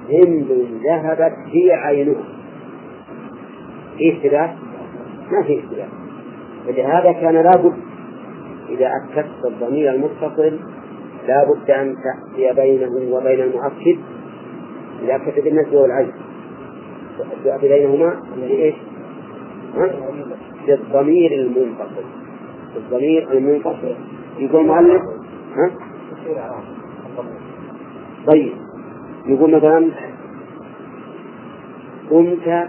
هند ذهبت هي عينها، في اشتباه؟ ما في اشتباه. فلهذا كان لابد إذا أكدت الضمير المتصل لابد أن تأتي بينه وبين المؤكد، إذا أكدت بالنسبة والعين تأتي بينهما بإيش؟ بالضمير المنفصل. الضمير المنفصل يقول مؤلف طيب، يقول مثلا قمت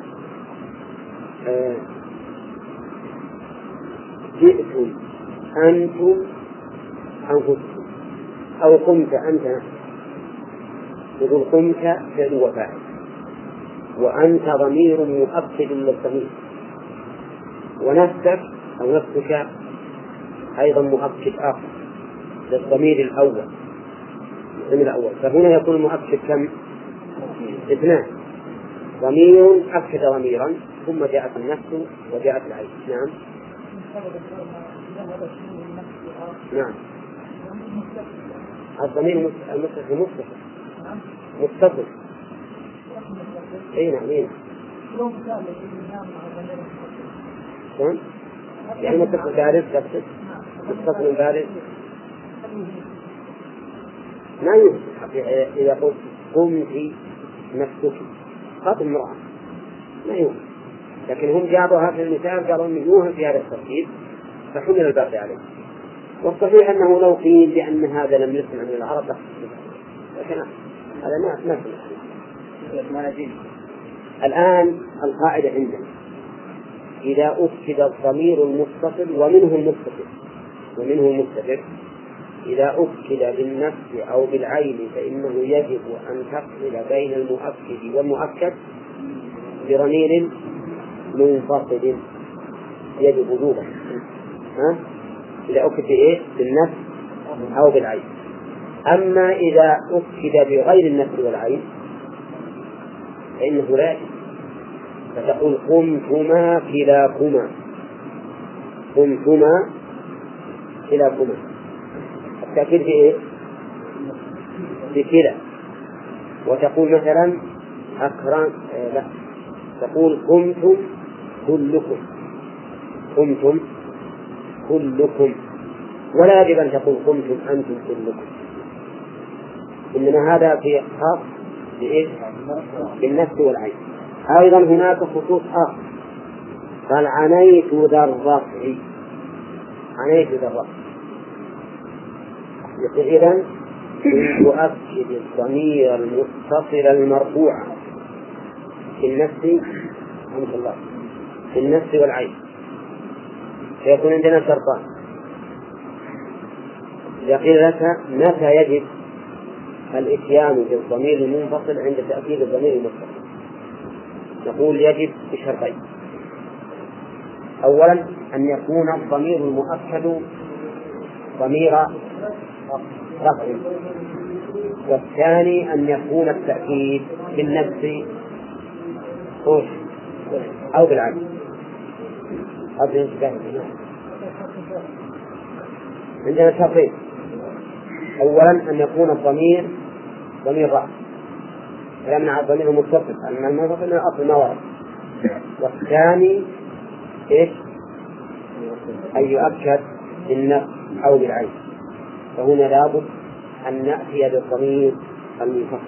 جئتم أنتم أنفسكم، أو قمت أنت، يقول قمت فعل وفاعل، وأنت ضمير مؤكد للضمير، ونفسك أو نفسك أيضا مؤكد آخر للضمير الأول. فهنا يكون المؤكد كم؟ اثنان، ضمير أكد ضميرا ثم جاءت النفس وجاءت العين. نعم نعم، الضمير متصل. اي نعم اي نعم، يعني متصل بارد، متصل بارد ما يوجد. إذا قلت قمت نفسك خاطب امرأة ما يوجد، لكن هم جابوا هذا المثال قالوا انه يوهم في هذا الترتيب فحمل الباقي عليه. والصحيح انه لو قيل بان هذا لم يسمع من العرب لكن هذا ما نجيب. الان القاعدة عندنا إذا أكد الضمير المتصل ومنه المتصل إذا أكد بالنفس أو بالعين فإنه يجب أن تفصل بين المؤكد والمؤكد بضمير منفصل، يجب وجوبا. إذا أكد بإيه؟ بالنفس أو بالعين. أما إذا أكد بغير النفس والعين فإنه لا يجب، فتقول قمتما كلاكما، قمتما كلاكما. التأكيد بإيه؟ بكلا. وتقول مثلا أكرم لا، تقول قمتم كلكم، قمتم كلكم، ولا يجب أن تقول قمتم أنتم كلكم، إنما هذا في خاص بإيه؟ بالنفس والعين. أيضا هناك خصوص آخر، قال عنيت ذا الرفع، عنيت ذا الرفع. إذن تؤكد الضمير المتصل المرفوع في النفس والعين، فيكون عندنا شرطان. إذا قيل لك متى يجب الإتيان بالضمير المنفصل عند تأكيد الضمير المتصل، نقول يجب بشرطين: أولا أن يكون الضمير المؤكد ضمير رفع، والثاني أن يكون التأكيد بالنفس أو بالعين. عندنا شرطين: أولا أن يكون الضمير ضمير رفع، يمنع الضمير المتصل أن المنفصل من الأصل ما ورد، والثاني إيش؟ أن يؤكد بالنفس أو بالعين. فهنا لابد أن نأتي بالضمير المنفصل.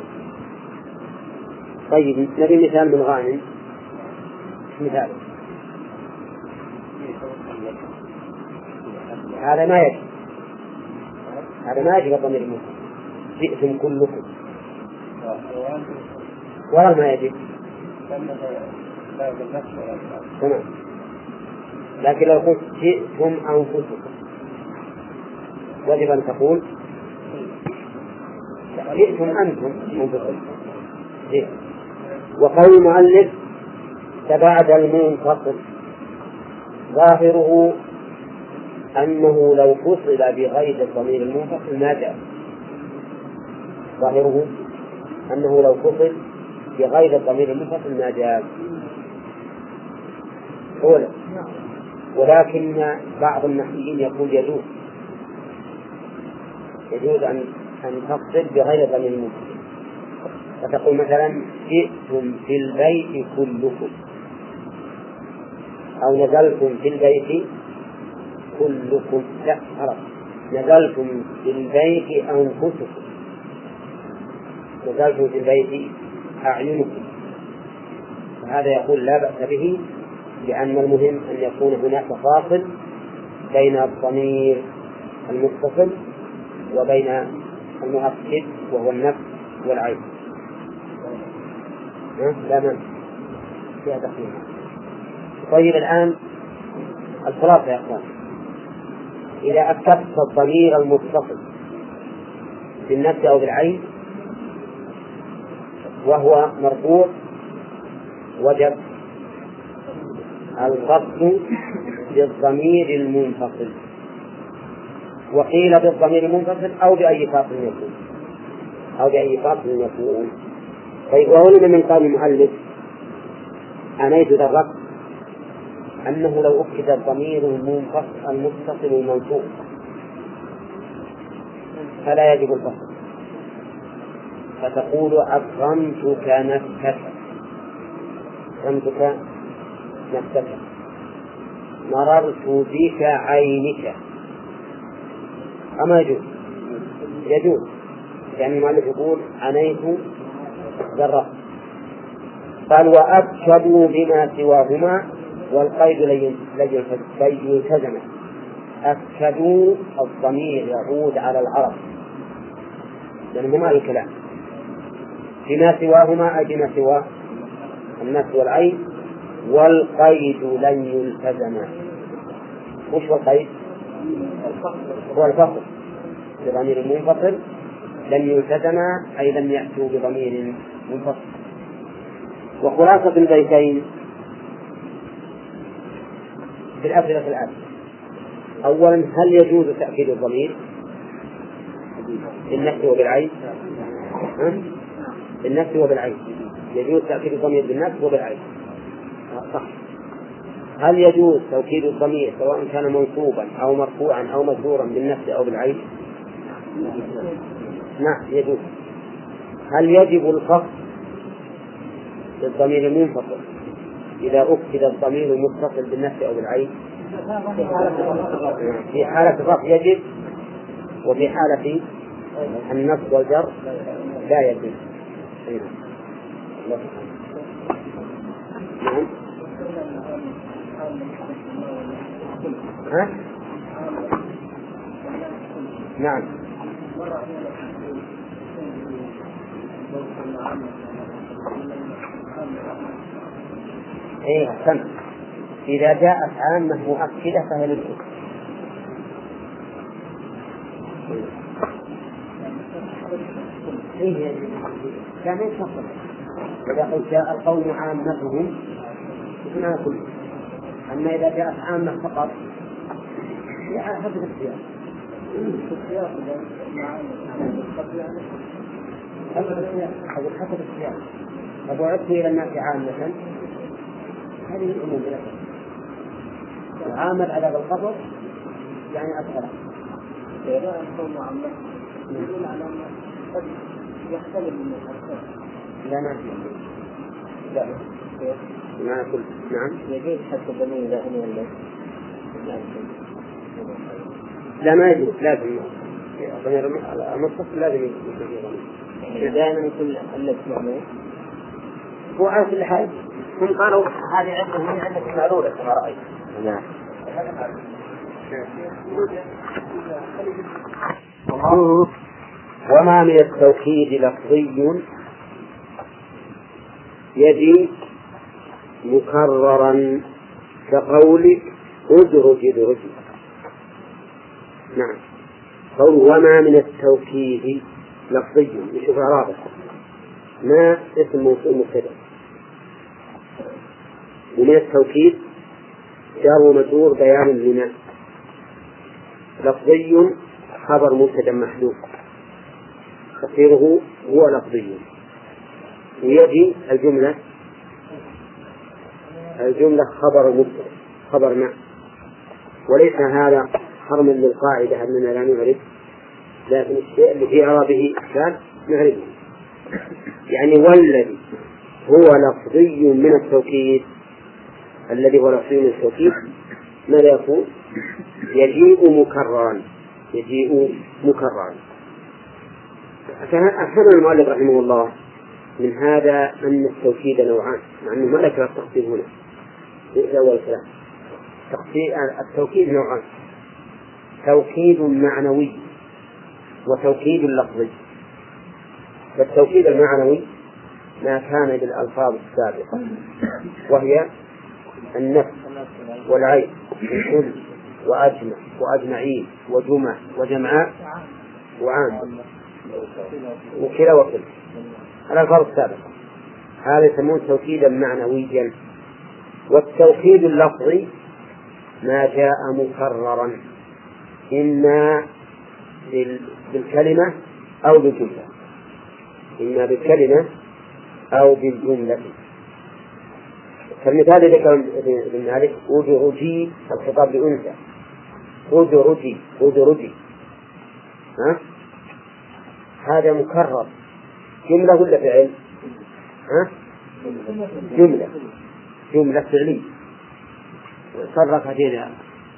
طيب نبي مثال من غانم. مثال هذا ما يجب الضمير المنفصل. جئتم كلكم ولا ما يجب؟ تمام. لكن لو قلت جئتم أنفسكم وجب أن تقول جئتم أنتم أنفسكم. وقول المؤلف تباعد المنفصل ظاهره أنه لو فصل بغير الضمير المنفصل ما جاء، ظاهره أنه لو فصل بغير الضمير المنفصل ما جاء. أولا، ولكن بعض النحويين يقول يجوز أن تفصل بغير الضمير المنفصل، فتقول مثلا جئتم في البيت كلكم، أو نزلتم في البيت كلكم، لا عرف، نزلتم في البيت أنفسكم، نزلتم في البيت أعينكم. فهذا يقول لا بأس به، لأن المهم أن يكون هناك فاصل بين الضمير المتصل وبين المؤكد وهو النفس والعين. لا من فيها تقييم. طيب الآن الخلاصة يا أخوان، إذا أكدت الضمير المتصل بالنفس أو بالعين وهو مرفوع وجب الفصل بالضمير المنفصل، وقيل بالضمير المنفصل أو بأي فاصل يكون، أو بأي فاصل يكون. طيب وهنا من قال المؤلف أنيت ذرت أنه لو أكد الضمير المتصل المنصوب فلا يجب الفصل، فتقول أكرمتك نفسك، أكرمتك نفسك، مررت بك عينك. أما يجوز؟ يجوز، يعني المؤلف يقول أنيت ذرت. قال وأكدوا بما سواهما والقيد لن يلتزم. أكدوا الضمير يعود على العرب لأنهما الكلام، بما سواهما أي بما سوى النفس والعين، والقيد لن يلتزم. وش هو القيد؟ هو الفصل بضمير منفصل لن يلتزم، أي لم يأتوا بضمير منفصل. وخلاصة البيتين في الأسئلة الآن: أولا هل يجوز تأكيد الضمير بالنفس وبالعين؟ بالنفس وبالعين يجوز تأكيد الضمير بالنفس وبالعين، صح. هل يجوز توكيد الضمير سواء كان منصوبا أو مرفوعا أو مجرورا بالنفس أو بالعين؟ نعم يجوز. هل يجب الفصل للضمير المنفصل إذا أكد الضمير المتصل بالنفس أو بالعين؟ في حالة الرفع يجب، وفي حالة النصب والجر لا يجب. نعم. ها؟ نعم. إيه أحسنت. إذا جاءت عامة مؤكدة فهي للكل. إيه كان يتصل. إذا قلت جاء القوم عامتهم اسمها كل. أما إذا جاءت عامة فقط حسب السياق. حسب السياق. فبعثت إلى الناس عامة، هذه الأمور بلا شك. وعامل عذاب القبر يعني أسأله. إذا القوم عامة يقول على أن قد يختلف من الأركان. لا ما في. لا. ما كل. نعم. يجوز حتى الضمير إذا هم ولا لا ما يجوز، لازم الضمير المتصل لازم يكون دائما يكون اللبس معمول. هو على كل حال هم قالوا هذه عدة من عدة معلولة كما رأيت. نعم. وما من التوكيد لفظي يجي مكررا كقولك ادرج ادرج. نعم. قول وما من التوكيد لفظي يشوف إعرابه، ما اسم موصول مبتدأ، ومن التوكيد جار ومجرور بيان لما، لفظي خبر مبتدأ محذوف تقديره هو لفظي، ويجي الجملة خبر مبتدأ خبر ما، وليس هذا حرما للقاعدة أننا لا نعرف، لكن الشيء اللي في إعرابه إشكال نعرفه. يعني والذي هو لفظي من التوكيد، الذي هو لفظي من التوكيد ماذا يكون؟ يجيء مكررا، يجيء مكررا. أفهم المؤلف رحمه الله من هذا أن التوكيد نوعان، مع أنه ما ذكر التخصيص هنا في أول الكلام. التوكيد نوعان: توكيد معنوي وتوكيد لفظي. فالتوكيد المعنوي ما كان بالألفاظ السابقة، وهي النفس والعين وكل وأجمع وأجمعين وجمع وجمعاء وعام وكلا وكل، الألفاظ السابقة، هذا يسمون توكيدا معنويا. والتوكيد اللفظي ما جاء مكررا إما بالكلمة أو بالجملة، إما بالكلمة أو بالجملة. فالمثال الذي ذكر ابن مالك: أدرجي، الخطاب لأنثى، أدرجي أدرجي، هذا مكرر، جملة ولا فعل؟ جملة فعلية. صرف هذه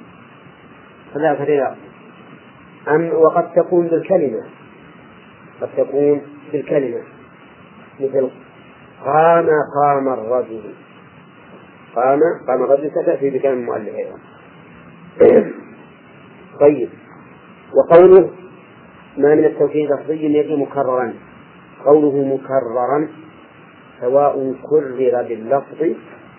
وقد تكون بالكلمة، قد تكون بالكلمة، مثل قام الرجل، قام الرجل ستأتي بكلام المؤلف أيضا. طيب، وقوله ما من التوكيد لفظي يجي مكررا، قوله مكررا سواء كرر باللفظ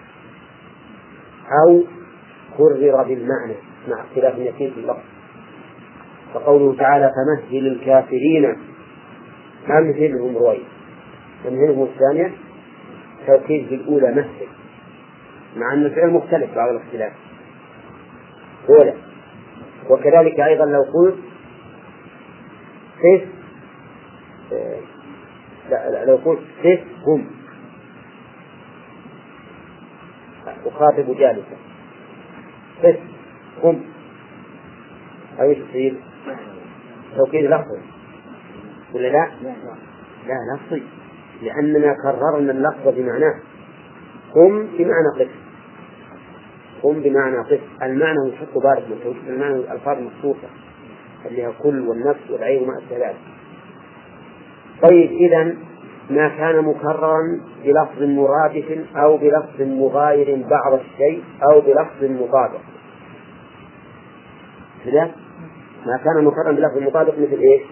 أو كرر بالمعنى مع اختلاف يسير في اللفظ. فقوله تعالى: فمهل الكافرين أمهلهم رويدا، أمهلهم الثانية توكيد بالأولى مهل، مع أن الفعل مختلف بعض الاختلاف أولى. وكذلك أيضا لو قلت صف، لو قلت صف هم، أخاطب جالسا، صف هم، أو يصير توكيد لفظي ولا لا؟ لا لفظي، لأننا كررنا اللفظ بمعناه. هم بمعنى قف، هم بمعنى قف، المعنى يحط بارك من المعنى الألفاظ مخصوصة اللي هي كل والنفس والعين وما أشبه ذلك. طيب، إذن ما كان مكررا بلفظ مرادف أو بلفظ مغاير بعض الشيء أو بلفظ مطابق، كذا ما كان مكررا بلفظ مطابق مثل إيش؟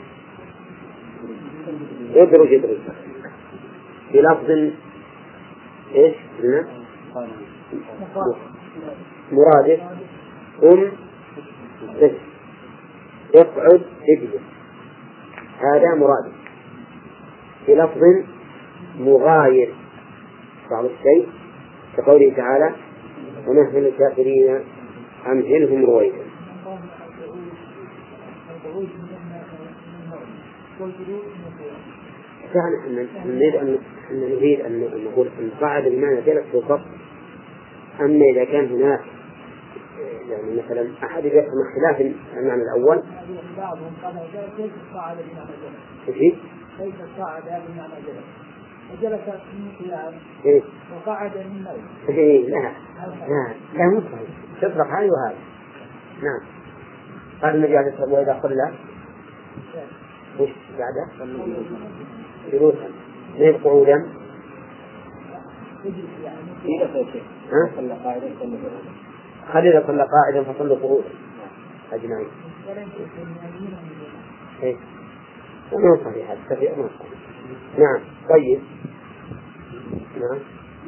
ادرج ادرج، بلفظ إيش؟ مرادف اقعد اجلس، هذا مرادف. بلفظ مغاير بعض الشيء كقوله تعالى: ومهل الكافرين أمهلهم رويدا. فعلا نريد أن نقول أن قاعد بمعنى جلس في الضبط. أما إذا كان هناك يعني مثلا أحد يفهم خلاف المعنى الأول، بعضهم قال كيف القاعدة بمعنى جلس؟ كيف القاعدة بمعنى جلس؟ وجلس من قيام وقعد من نوم. لا مو صحيح، تطلق هذه وهذا. نعم، قال النبي عليه الصلاة والسلام: وإذا قلنا وش بعده؟ جلوسا، ليه قعودا؟ خلينا صلى قاعدا فصلوا قعودا أجمعين. ما صحيح هذا التفريق، ما صحيح. نعم. طيب، نعم.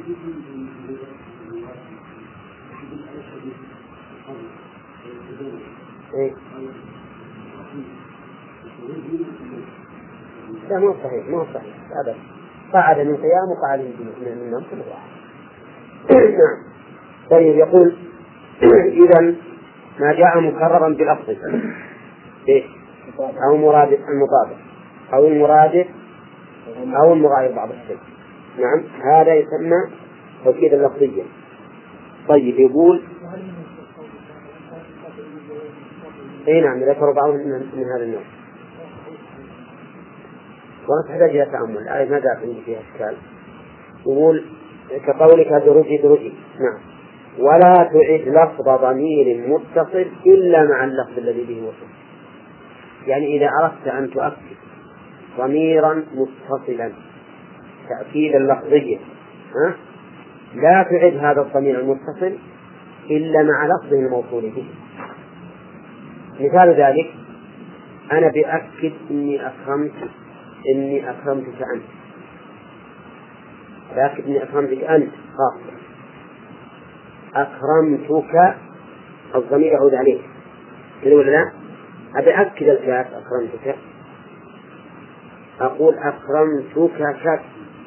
لا مو صحيح، مو صحيح أبدا. قعد من قيام وقعد من نوم كل واحد. نعم. طيب، يقول: إذن ما جاء مكررا بلفظ أو مرادف المطابق أو المرادف أو المغاير بعض الشيء، نعم، هذا يسمى توكيدا لفظيا. طيب، يقول: نعم، ذكروا بعضهم من هذا النوع. ولا تحتاج إلى تأمل. الآية ما داخل فيها إشكال. يقول كقولك درجي درجي. نعم. ولا تعد لفظ ضمير متصل إلا مع اللفظ الذي به وصل. يعني إذا أردت أن تؤكد ضميرا متصلا تأكيدا لفظيا لا تعد هذا الضمير المتصل إلا مع لفظه الموصول به. مثال ذلك أنا بأكد إني أكرمتك أنت، بأكد إني أكرمتك أنت خاصة. أكرمتك الضمير يعود عليك ولا لا؟ أبي أكد الكاف أكرمتك، أقول أكرمتك كاف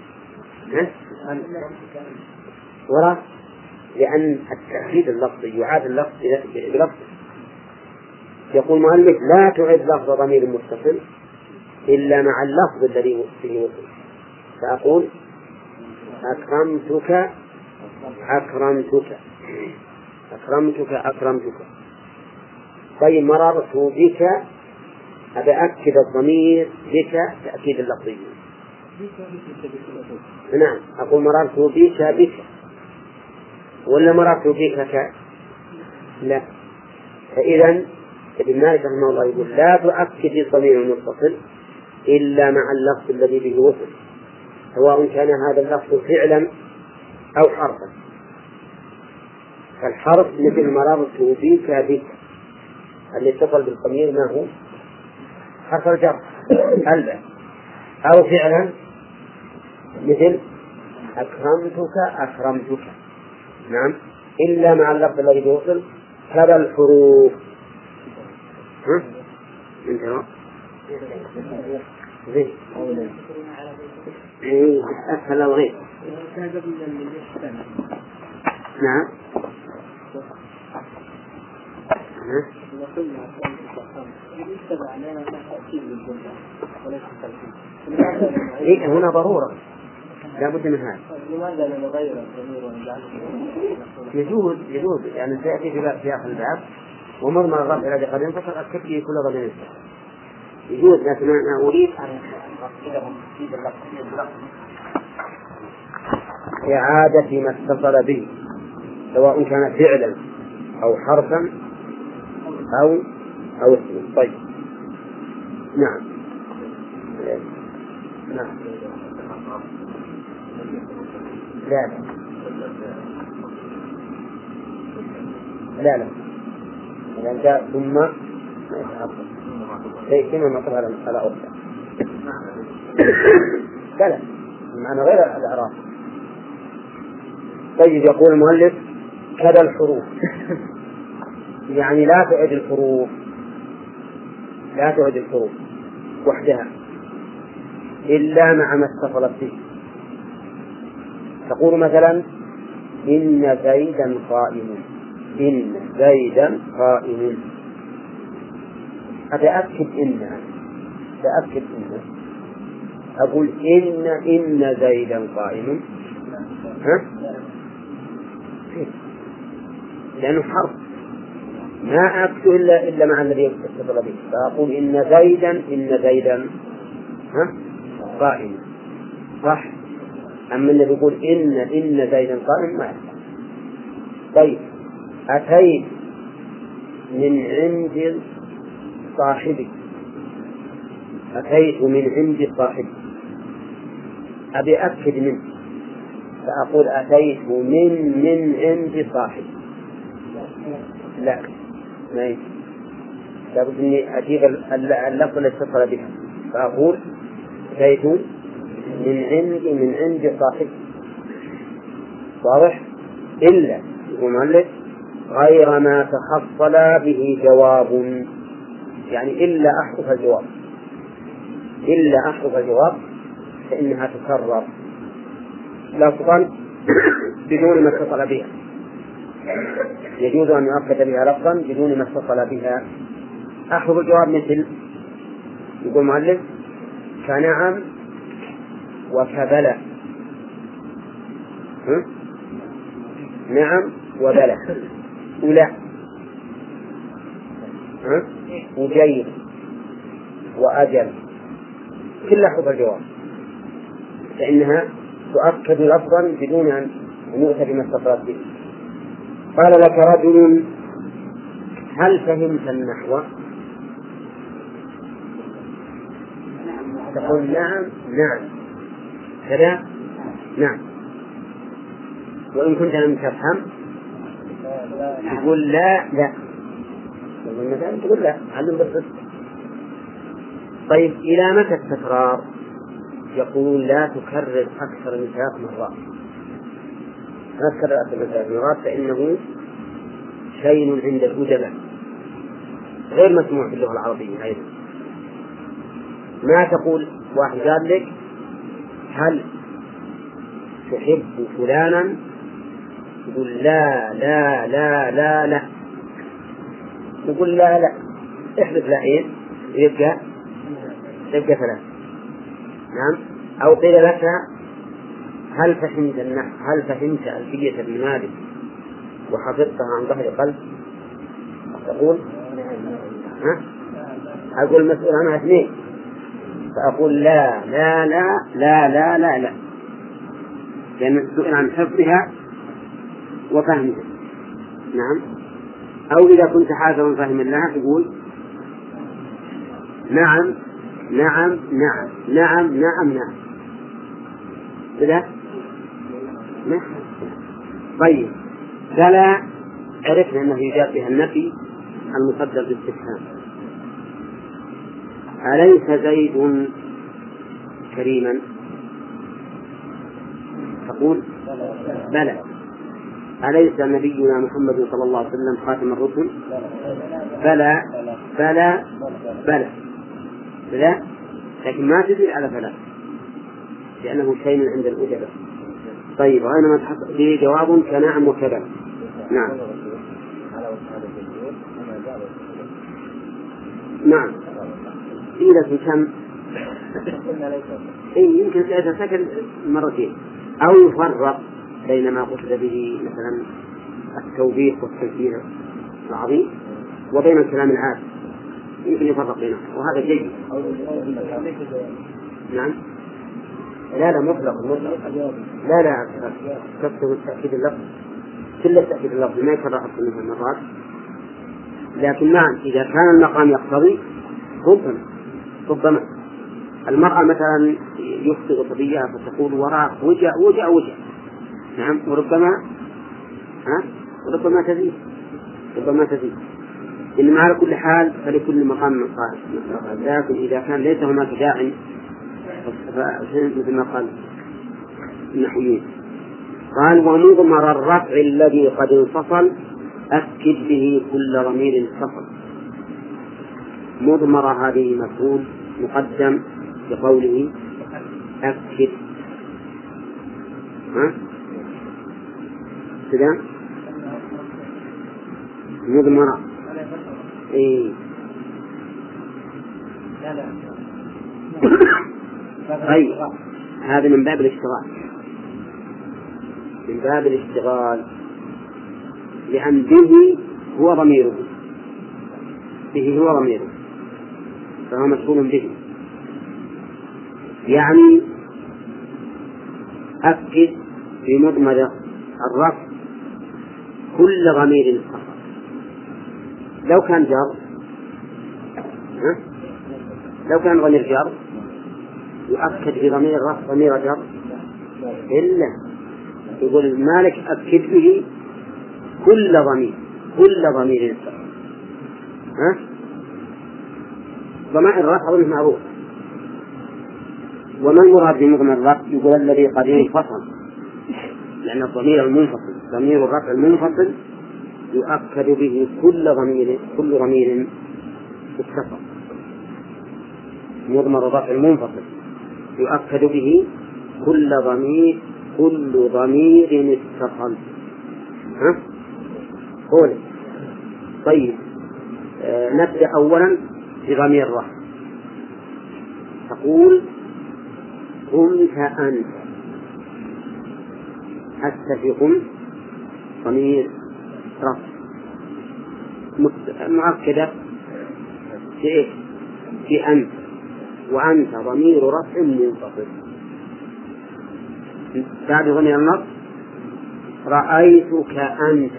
وراء، لأن التأكيد اللفظي يعاد اللفظ بلفظ. يقول المؤلف لا تعد لفظ ضمير متصل إلا مع اللفظ الذي فيه وصل. فأقول أكرمتك أكرمتك أكرمتك أكرمتك. طيب مررت بك أبي أكد الضمير بك تأكيد اللفظي. نعم أقول مررت بك بك ولا مررت بك لا. فإذا ابن مالك رحمه الله يقول لا تؤكد الضمير المتصل إلا مع اللفظ الذي به وصل، سواء كان هذا اللفظ فعلا أو حرفا. فالحرف مثل مررت بك بك اللي اتصل بالضمير ما هو حرف الجر الباء، أو فعلا مثل أكرمتك أكرمتك. نعم إلا مع اللفظ الذي به وصل كذا الحروف. انتهى زين أسهل أو غير. نعم هنا ضرورة لا بد من هذا. لماذا لا نغير الضمير ونجعله؟ يجوز يعني سيأتي في آخر الباب ومضمن الرفع الذي قد انفصل أكد فيه كل ضمير يجوز. لكن أنا أريد أن أفصلهم في اللفظ إعادة ما اتصل به سواء كان فعلا أو حرفا أو اسما. طيب نعم نعم لا إذا جاء ثم ما يتعطل شيء كما مطلع على أخرى. لا معنى غير الإعراب. طيب يقول المؤلف كذا الحروف يعني لا تعد الحروف وحدها إلا مع ما اتصلت به. تقول مثلا إن زيدا قائم، إن زيدا قائم. أتأكد إن أقول إن زيدا قائم لأنه حرف ما أكد إلا مع الذي اتصل به. فأقول إن زيدا قائم صح. أما الذي يقول إن زيدا قائم ما يصح. طيب أتيت من عند صاحبي، أبي أكد منه فأقول أتيت من عند صاحبي. لا ما يجب، لابد أني أجيب اللفظ الذي اتصل بها فأقول أتيت من عند صاحبي. واضح؟ إلا المؤلف غير ما تحصل به جواب، يعني إلا أحرف الجواب فإنها تكرر لفظا بدون ما اتصل بها. يجوز أن يؤكد بها لفظا بدون ما اتصل بها. أحرف الجواب مثل يقول المؤلف كنعم وكبلى. نعم وبلى ولا وجيد وأجل كلها حروف الجواب، فإنها تؤكد لفظا بدون أن يؤتى بما استطرت به. قال لك رجل هل فهمت النحو؟ تقول نعم نعم كذا نعم. وإن كنت لم تفهم تقول لا لا. تقول لا علم بالصدق. طيب إلى متى التكرار؟ يقول لا تكرر أكثر من 3 مرات. لا تكرر أكثر من 3 مرات فإنه شيء عند الأدباء غير مسموع في اللغة العربية أيضا. ما تقول واحد قال لك هل تحب فلانا؟ تقول لا لا لا لا لا. تقول لا لا احذف لاءين يبقى 3. نعم. أو قيل لك هل فهمت ألفية ابن مالك وحفظتها عن ظهر قلب؟ تقول أقول مسؤول عنها 2. فأقول لا لا لا لا لا لا لا لأن السؤال عن حفظها وفهمها. نعم. أو إذا كنت حافظا فهم لها تقول نعم نعم نعم نعم نعم نعم كذا. نعم. طيب فلا عرفنا أنه يجاب بها النفي المصدر بالاستفهام. أليس زيد كريما؟ تقول بلى. أليس نبينا محمد صلى الله عليه وسلم خاتم الرسل؟ بلى بلى بلى بلى. لكن ما تدل على بلى لأنه شيء عند الأدباء. طيب وأنا تحط لي جواب كنعم وكذا. نعم نعم. إذا كم يمكن يتسكن مرتين أو يفرق بين ما قصد به مثلا التوبيخ والتذكير العظيم وبين الكلام العادي، يمكن يفرق بينهم وهذا جيد. نعم. لا لا مطلق لا لا كتب التأكيد اللفظ كل التأكيد اللفظ ما يكرر أكثر من مرات. لكن نعم إذا كان المقام يقتضي ربما المرأة مثلا يخطئ صبيها فتقول وراء وجع وجع وجع. نعم. وربما ربما تزيد. إنما على كل حال فلكل مقام مقال. لكن إذا كان ليس هناك داع مثل ما قال النحويين قال ومضمر الرفع الذي قد انفصل أكد به كل ضمير اتصل. مضمر هذه مفعول مقدم بقوله أكد كذا مضمرة. طيب هذا من باب الاشتغال لأن به هو ضميره فهو مشغول به. يعني أكد بمضمر الرفع كل ضمير اتصل. لو كان جر ضمير جر يؤكد بضمير الرفع ضمير جر إلا يقول المالك أكد به كل ضمير اتصل. ضمائر الرفع ضمير معروف. وما المراد بمضمر الرفع؟ يقول الذي قد انفصل لأن الضمير المنفصل ضمير الرفع المنفصل يؤكد به كل ضمير اتصل. مضمر الرفع المنفصل يؤكد به كل ضمير اتصل. قول. طيب نبدأ أولا بضمير الرفع. تقول قمت أنت. أتفق ضمير رفع مؤكدة في أنت وأنت ضمير رفع منفصل. بعد ضمير النصب رأيتك أنت،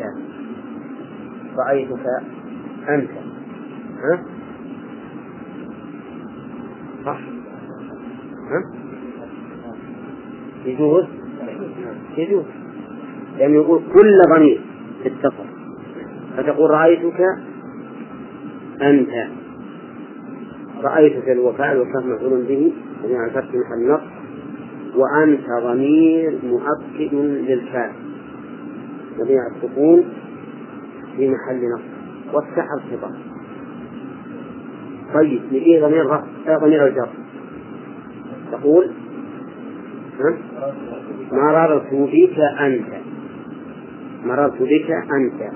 رأيتك أنت، ها؟ صح؟ ها؟ يجوز؟ يجوز، لأن يقول كل ضمير اتصل، فتقول رأيتك أنت، رأيتك الوفاء والكف مفعول به جميع الفتح محل النصب، وأنت ضمير مؤكد للكاف جميع السكون في محل نصب وافتح الخطاب. طيب نجي ضمير رفع ضمير الجر، تقول مررت بك أنت، مررت بك أنت،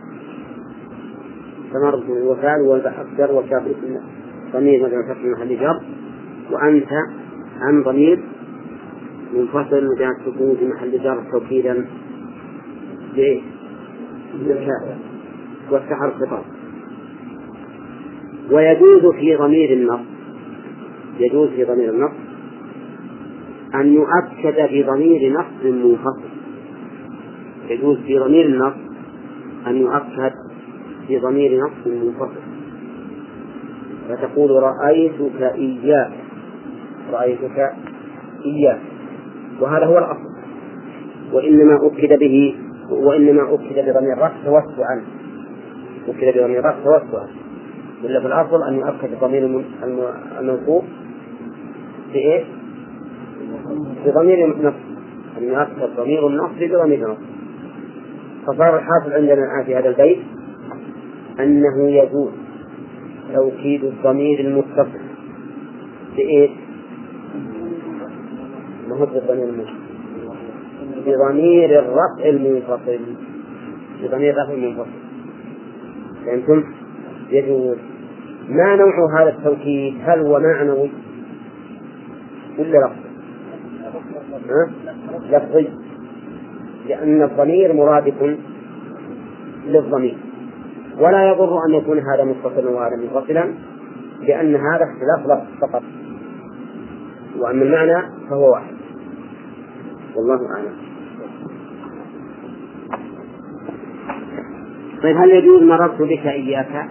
فمررت بالوفاء والجر والكاف ضمير مجرى في محل جر، وأنت عن ضمير منفصل وجاء السكون في محل جر توكيدا للكاف وافتح الخطاب. ويجوز في ضمير النصب، يجوز في ضمير النصب أن يؤكد بضمير نصب منفصل، يجوز في ضمير النصب أن يؤكد بضمير نصب منفصل، فتقول رأيتك إياك، رأيتك إياك، وهذا هو الأصل، وإنما أكد به، وإنما أكد بضمير رفع توسعا، أكد بضمير رفع توسعا، ولا في الأصل أن يؤكد ضمير المنصوب بإيه؟ بضمير النصب، أن يؤكد ضمير النصب بضمير النصب. فصار الحاصل عندنا الآن في هذا البيت أنه يجوز توكيد الضمير المتصل بإيه؟ ما هو بالضمير المتصل؟ بضمير الرفع المنفصل، بضمير الرفع المنفصل. فهمتم؟ يجوز. ما نوع هذا التوكيد؟ هل هو معنوي ولا لفظي؟ لفظي، لأن الضمير مرادف للضمير، ولا يضر أن يكون هذا متصلا وهذا منفصلا، لأن هذا اختلاف لفظ فقط، وأما المعنى فهو واحد، والله أعلم. طيب هل يجوز مررت بك إياك؟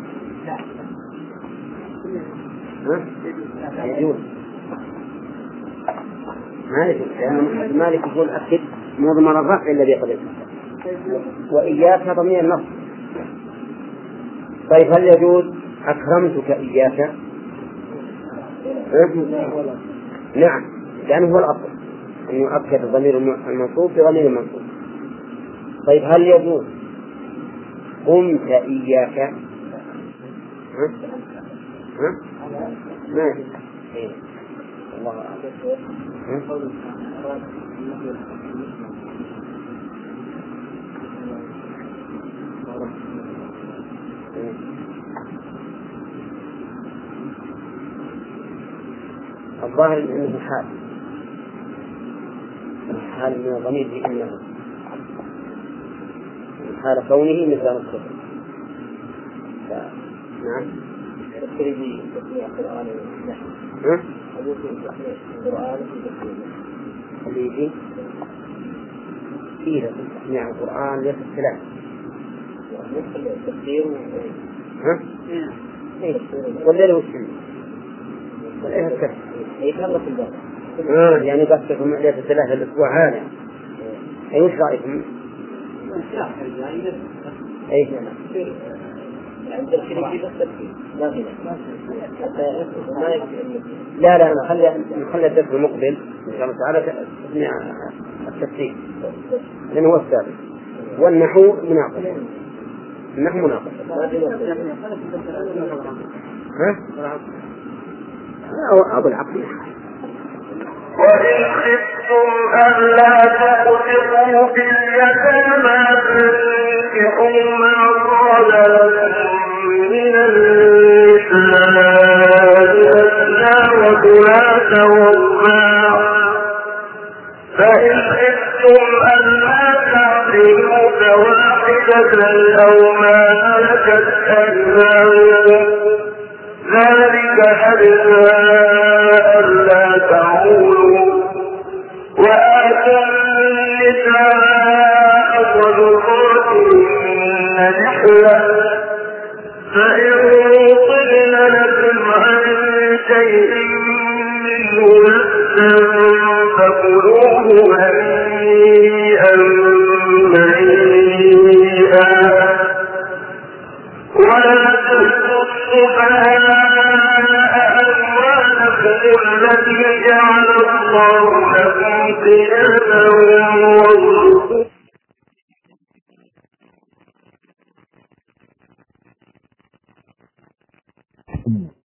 يجوز، مالك يقول أكد مضمر الرفع الذي قبله، وإياك ضمير النصب. طيب هل يجوز أكرمتك إياك؟ نعم، لأنه هو الأصل أن يؤكد الضمير المنصوب بضمير المنصوب. طيب هل يجوز قمت إياك؟ ما يجوز. الله أعلم. الظاهر أنه حال من الضمير بأنه حال كونه مثل الصفر. نعم. اللي يجي كثير تسمع القرآن ليس الكلام. والليل والسنة والليل الكفر. يعني قصدكم ليلة الثلاثة الأسبوع هذا. أي وش رأيكم؟ أي لا نخلي الدرس المقبل إن شاء الله تعالى تسمع التفسير لأنه هو السابق، والنحو مناقض، النحو مناقض. أبو العقل. وإن خفتم ألا تقسطوا في اليتامى فانكحوا ما طاب لكم من النساء مثنى وثلاث ورباع، فإن خفتم ألا تعدلوا فواحدة أو ما ملكت أيمانكم ذلك أدنى ألا تعولوا وآتوا النساء صدقاتهن نحلة فإن طلن لكم عن شيء منه نفسا فكلوه هنيئا مريئا ولا تؤتوا السفهاء أموالكم التي جعل الله لكم قياما وارزقوهم